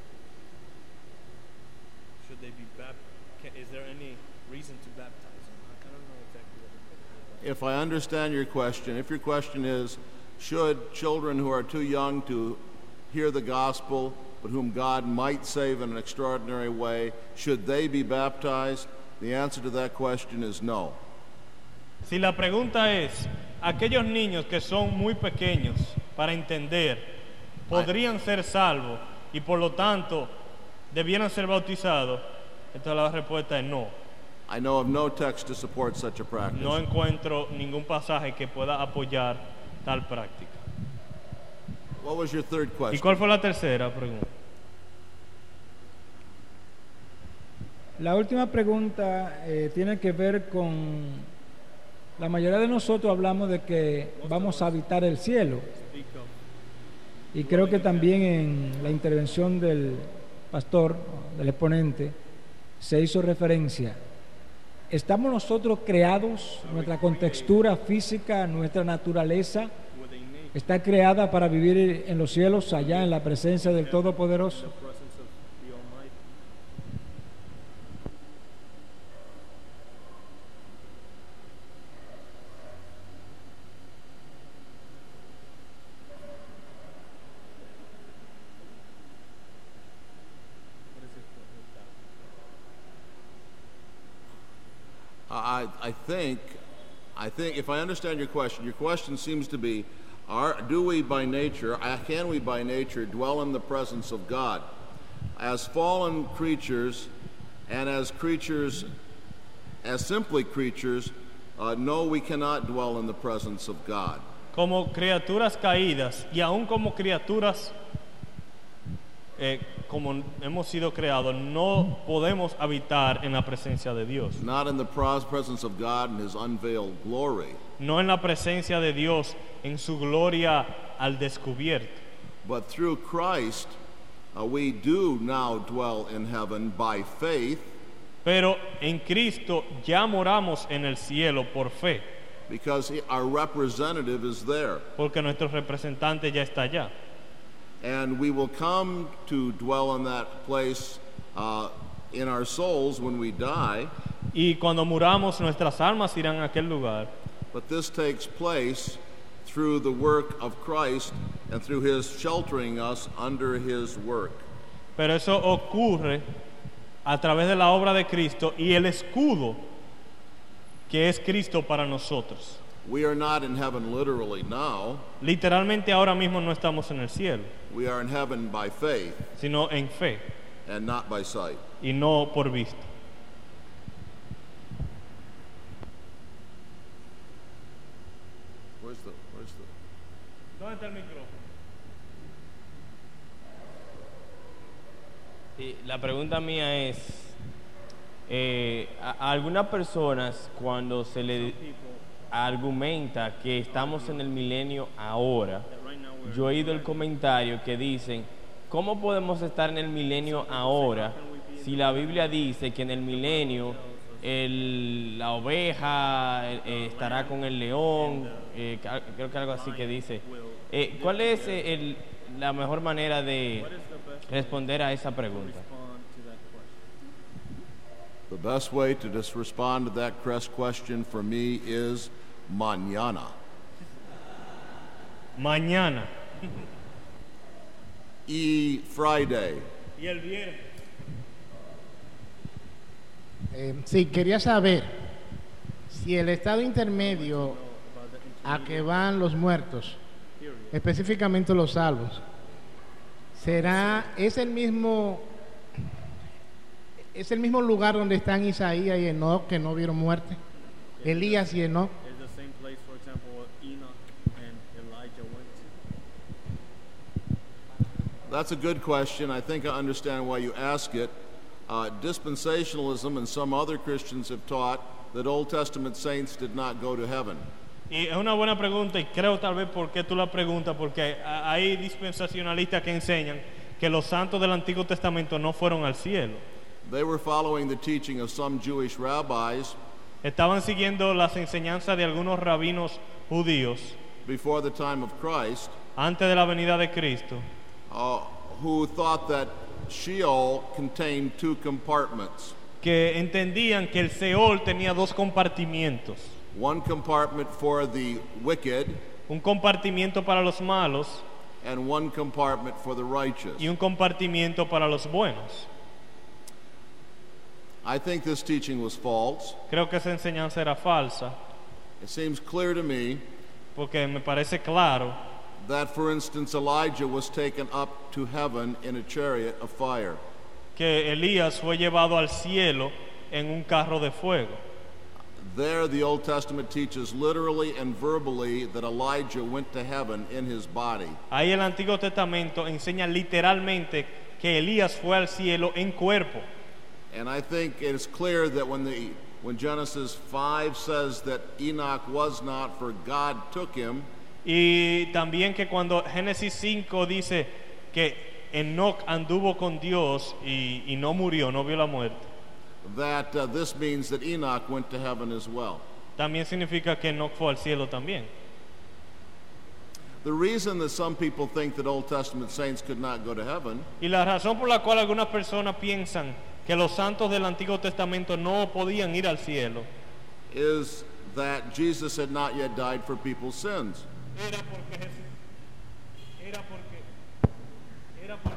should they be baptized? Is there any reason to baptize them? I I don't know exactly what the If I understand your question, if your question is, should children who are too young to hear the gospel, but whom God might save in an extraordinary way, should they be baptized? The answer to that question is no. Si la pregunta es, aquellos niños que son muy pequeños para entender, podrían ser salvos y por lo tanto debieran ser bautizados, entonces la respuesta es no. I know of no text to support such a practice. No encuentro ningún pasaje que pueda apoyar tal práctica. What was your third ¿Y question? cuál fue la tercera pregunta? La última pregunta eh, tiene que ver con, la mayoría de nosotros hablamos de que vamos a habitar el cielo, y creo que también en la intervención del pastor, del exponente, se hizo referencia. ¿Estamos nosotros creados, nuestra contextura física, nuestra naturaleza, está creada para vivir en los cielos, allá en la presencia del Todopoderoso? I think, I think, if I understand your question, your question seems to be, are, do we by nature, uh, can we by nature dwell in the presence of God? As fallen creatures and as creatures, as simply creatures, uh, no, we cannot dwell in the presence of God. Como criaturas caídas y aún como criaturas eh, como hemos sido creados, no podemos habitar en la presencia de Dios. Not in the pros- presence of God in His unveiled glory, No en la presencia de Dios en su gloria al descubierto. but through Christ, uh, we do now dwell in heaven by faith, Pero en Cristo ya moramos en el cielo por fe, because he, our representative is there. porque nuestro representante ya está allá. And we will come to dwell in that place uh, in our souls when we die, Y cuando muramos, nuestras almas irán a aquel lugar. but this takes place through the work of Christ and through His sheltering us under His work. Pero eso ocurre a través de la obra de Cristo y el escudo que es Cristo para nosotros. We are not in heaven literally now, Literalmente ahora mismo no estamos en el cielo, we are in heaven by faith sino en fe and not by sight. y no por vista. Where's the, where's the... ¿Dónde está el micrófono? Sí, la pregunta mía es, eh, a, a algunas personas cuando se le argumenta que estamos en el milenio ahora, yo he oído el comentario que dicen, ¿cómo podemos estar en el milenio ahora si la Biblia dice que en el milenio el, la oveja eh, estará con el león? Eh, creo que algo así que dice. Eh, ¿Cuál es eh, el, la mejor manera de responder a esa pregunta? The best way to just respond to that crest question for me is mañana. Mañana E Friday. y el viernes. Eh, sí, quería saber si el estado intermedio a que van los muertos, específicamente los salvos, será es el mismo es el mismo lugar donde están Isaías y Enoch, que no vieron muerte, Elías y Enoch. That's a good question. I think I understand why you ask it. Uh, dispensationalism and some other Christians have taught that Old Testament saints did not go to heaven. Y es una buena pregunta y creo tal vez por qué tú la preguntas, porque hay dispensacionalistas que enseñan que los santos del Antiguo Testamento no fueron al cielo. They were following the teaching of some Jewish rabbis Estaban siguiendo las enseñanzas de algunos rabinos judíos before the time of Christ, antes de la venida de Cristo, uh, who thought that Sheol contained two compartments. que entendían que el Seol tenía dos compartimientos, One compartment for the wicked un compartimiento para los malos and one compartment for the righteous. y un compartimiento para los buenos. I think this teaching was false. Creo que esa enseñanza era falsa, It seems clear to me porque me parece claro that, for instance, Elijah was taken up to heaven in a chariot of fire. que Elías fue llevado al cielo en un carro de fuego. There, the Old Testament teaches literally and verbally that Elijah went to heaven in his body. Ahí el Antiguo Testamento enseña literalmente que Elías fue al cielo en cuerpo. And I think it's clear that when the when Genesis five says that Enoch was not, for God took him, Y también que cuando Génesis cinco dice que Enoc anduvo con Dios y, y no murió, no vio la muerte, that uh, this means that Enoch went to heaven as well. también significa que Enoc fue al cielo también. The reason that some people think that Old Testament saints could not go to heaven Y la razón por la cual algunas personas piensan que los santos del Antiguo Testamento no podían ir al cielo is that Jesus had not yet died for people's sins. era porque Jesús, era porque, era por-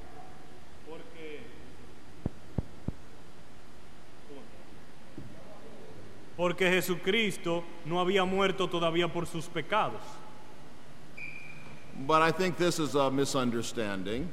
porque, porque Jesucristo no había muerto todavía por sus pecados. But I think this is a misunderstanding.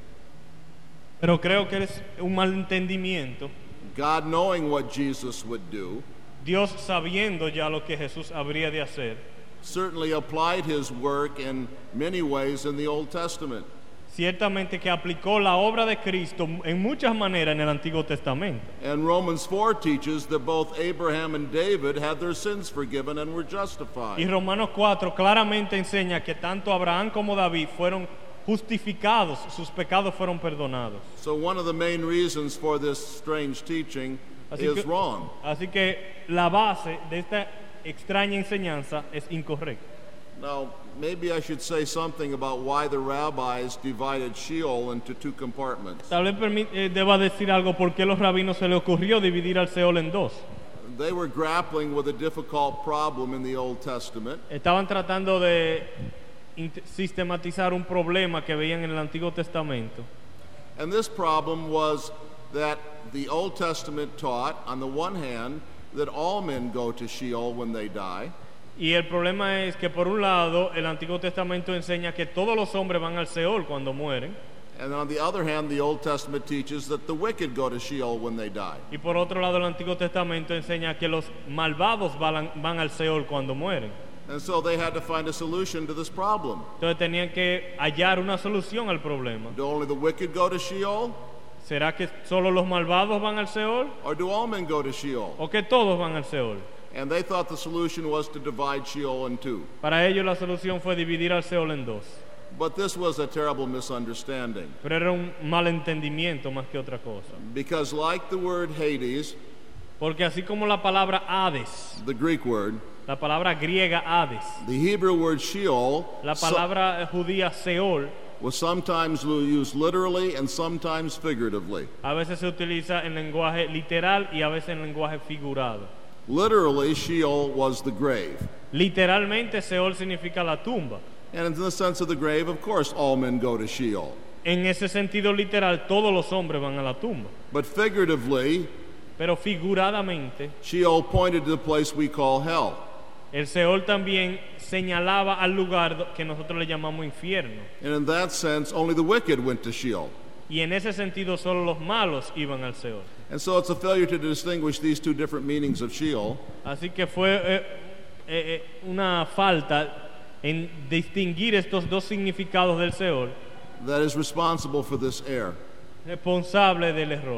Pero creo que es un malentendimiento. God, knowing what Jesus would do, Dios, sabiendo ya lo que Jesús habría de hacer, certainly applied his work in many ways in the Old Testament. ciertamente que aplicó la obra de Cristo en muchas maneras en el Antiguo Testamento. And Romans four teaches that both Abraham and David had their sins forgiven and were justified. Y Romanos cuatro claramente enseña que tanto Abraham como David fueron justificados, sus pecados fueron perdonados. So one of the main reasons for this strange teaching Así is que, wrong. así que la base de esta extraña enseñanza es incorrecta. Now, maybe I should say something about why the rabbis divided Sheol into two compartments. Tal vez permi- eh, deba decir algo por qué a los rabinos se les ocurrió dividir al Seol en dos. They were grappling with a difficult problem in the Old Testament, Estaban tratando de int- sistematizar un problema que veían en el Antiguo Testamento. and this problem was that the Old Testament taught, on the one hand, that all men go to Sheol when they die, Y el problema es que por un lado el Antiguo Testamento enseña que todos los hombres van al Seol cuando mueren, and on the other hand, the Old Testament teaches that the wicked go to Sheol when they die. y por otro lado el Antiguo Testamento enseña que los malvados van, van al Seol cuando mueren. And so they had to find a solution to this problem. Entonces tenían que hallar una solución al problema. Do only the wicked go to Sheol, ¿Será que solo los malvados van al Seol or do all men go to Sheol? o que todos van al Seol? And they thought the solution was to divide Sheol in two. Para ellos la solución fue dividir al Seol en dos. But this was a terrible misunderstanding, Pero era un malentendimiento más que otra cosa. because like the word Hades, Porque así como la palabra Hades, the Greek word, la palabra griega Hades, the Hebrew word Sheol la so- palabra judía Seol, was sometimes used literally and sometimes figuratively. a veces se utiliza en lenguaje literal y a veces en lenguaje figurado. Literally, Sheol was the grave. Literalmente Seol significa la tumba. And in the sense of the grave, of course, all men go to Sheol. En ese sentido literal, todos los hombres van a la tumba. But figuratively, Pero figuradamente, Sheol pointed to the place we call hell. el Seol también señalaba al lugar que nosotros le llamamos infierno. And in that sense, only the wicked went to Sheol. Y en ese sentido solo los malos iban al Seol. And so it's a failure to distinguish these two different meanings of Sheol. Así que fue eh, eh, eh, una falta en distinguir estos dos significados del Seol, That is responsible for this error. responsable del error.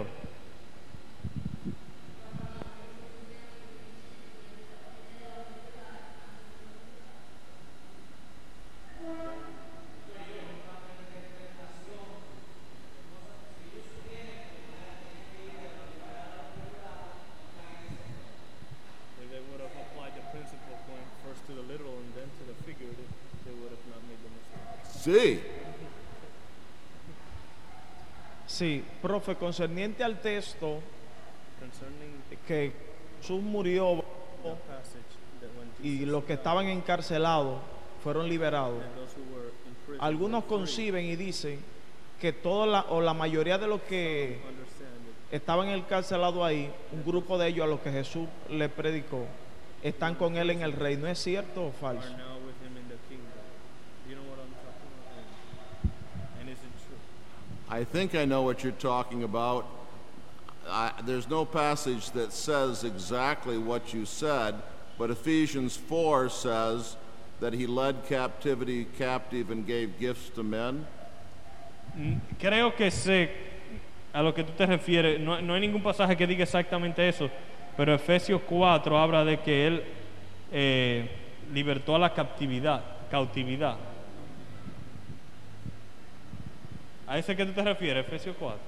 If they would have applied the principle going first to the literal and then to the figurative, they would have not made the mistake. See, Sí, profe, concerniente al texto que Jesús murió y los que estaban encarcelados fueron liberados. Algunos conciben y dicen que toda la, o la mayoría de los que estaban encarcelados ahí, un grupo de ellos a los que Jesús le predicó, están con él en el reino. ¿Es cierto o falso? I think I know what you're talking about. I, there's no passage that says exactly what you said, but Ephesians four says that he led captivity captive and gave gifts to men. Creo que sé a lo que tú te refieres. No, no hay ningún pasaje que diga exactamente eso, pero Efesios cuatro habla de que él eh, libertó a la captividad, cautividad. ¿A ese que tú te refieres, Efesios cuatro?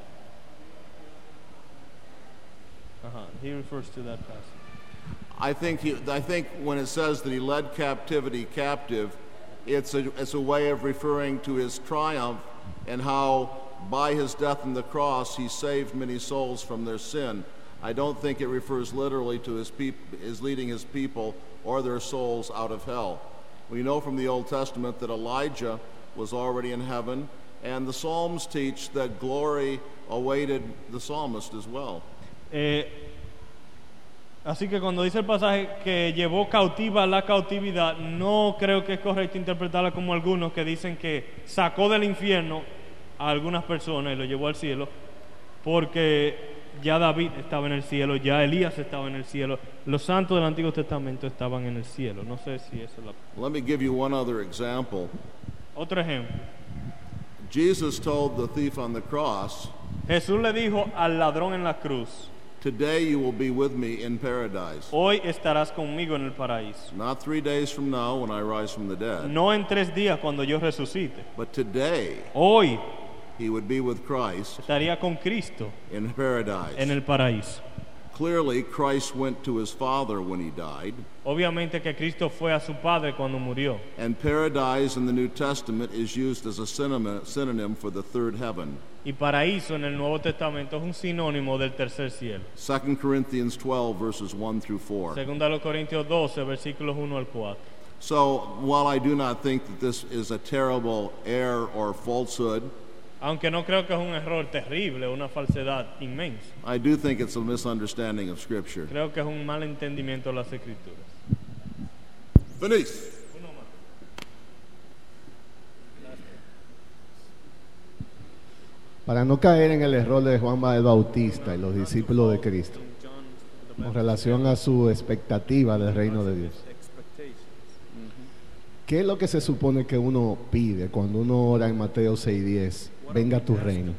Uh-huh. He refers to that passage. I think he, I think when it says that he led captivity captive, it's a, it's a way of referring to his triumph and how by his death on the cross he saved many souls from their sin. I don't think it refers literally to his, peop- his leading his people or their souls out of hell. We know from the Old Testament that Elijah was already in heaven, and the Psalms teach that glory awaited the psalmist as well. Eh, Así que cuando dice el pasaje que llevó cautiva la cautividad, no creo que es correcto interpretarla como algunos que dicen que sacó del infierno a algunas personas y lo llevó al cielo, porque ya David estaba en el cielo, ya Elías estaba en el cielo, los santos del Antiguo Testamento estaban en el cielo. No sé si eso es la... Let me give you one other example. Otro ejemplo. Jesus told the thief on the cross, Jesús le dijo al ladrón en la cruz, today you will be with me in paradise. hoy estarás conmigo en el paraíso. Not three days from now when I rise from the dead, No en tres días cuando yo resucite. but today Hoy he would be with Christ estaría con Cristo in paradise. en el paraíso. Clearly, Christ went to his Father when he died, Obviamente que Cristo fue a su Padre cuando murió. and paradise in the New Testament is used as a synonym synonym for the third heaven. Y paraíso en el Nuevo Testamento es un sinónimo del tercer cielo. Second Corinthians twelve, verses one through four. Segunda a los Corintios doce, versículos uno al cuatro. So, while I do not think that this is a terrible error or falsehood, Aunque no creo que es un error terrible, una falsedad inmensa. I do think it's a misunderstanding of Scripture. Creo que es un mal entendimiento de las Escrituras. Finish. Para no caer en el error de Juan el Bautista y los discípulos de Cristo con relación a su expectativa del reino de Dios. ¿Qué es lo que se supone que uno pide cuando uno ora en Mateo seis diez? Venga tu reino.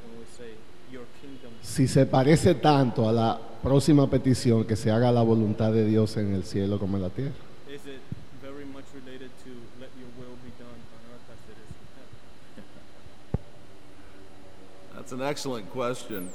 Si se parece tanto a la próxima petición, que se haga la voluntad de Dios en el cielo como en la tierra. That's an excellent question.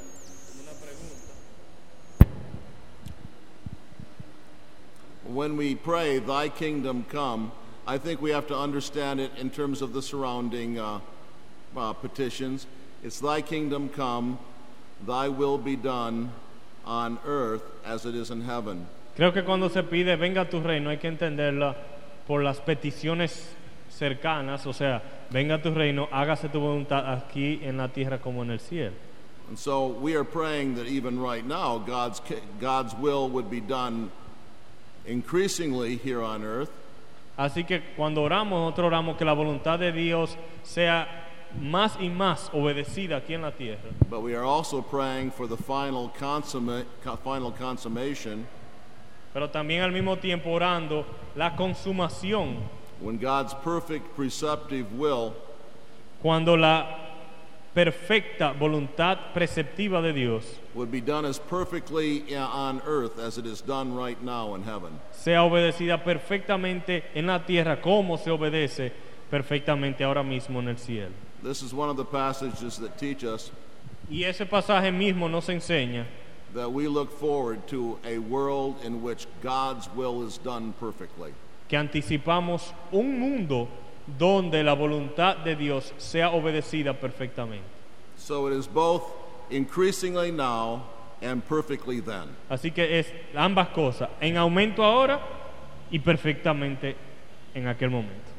When we pray, thy kingdom come, I think we have to understand it in terms of the surrounding uh, uh, petitions. It's thy kingdom come, thy will be done on earth as it is in heaven. Creo que cuando se pide venga tu reino hay que entenderla por las peticiones cercanas, o sea, venga tu reino, hágase tu voluntad aquí en la tierra como en el cielo. And so we are praying that even right now, God's ki- God's will would be done increasingly here on earth. Así que cuando oramos, nosotros oramos que la voluntad de Dios sea más y más obedecida aquí en la tierra. But we are also praying for the final consummate, co- final consummation Pero también al mismo tiempo orando la consumación, when God's perfect preceptive will cuando la perfecta voluntad preceptiva de Dios would be done as perfectly uh, on earth as it is done right now in heaven. sea obedecida perfectamente en la tierra como se obedece perfectamente ahora mismo en el cielo. This is one of the passages that teach us Y ese pasaje mismo nos enseña that we look forward to a world in which God's will is done perfectly. que anticipamos un mundo donde la voluntad de Dios sea obedecida perfectamente. So it is both increasingly now and perfectly then. Así que es ambas cosas, en aumento ahora y perfectamente en aquel momento.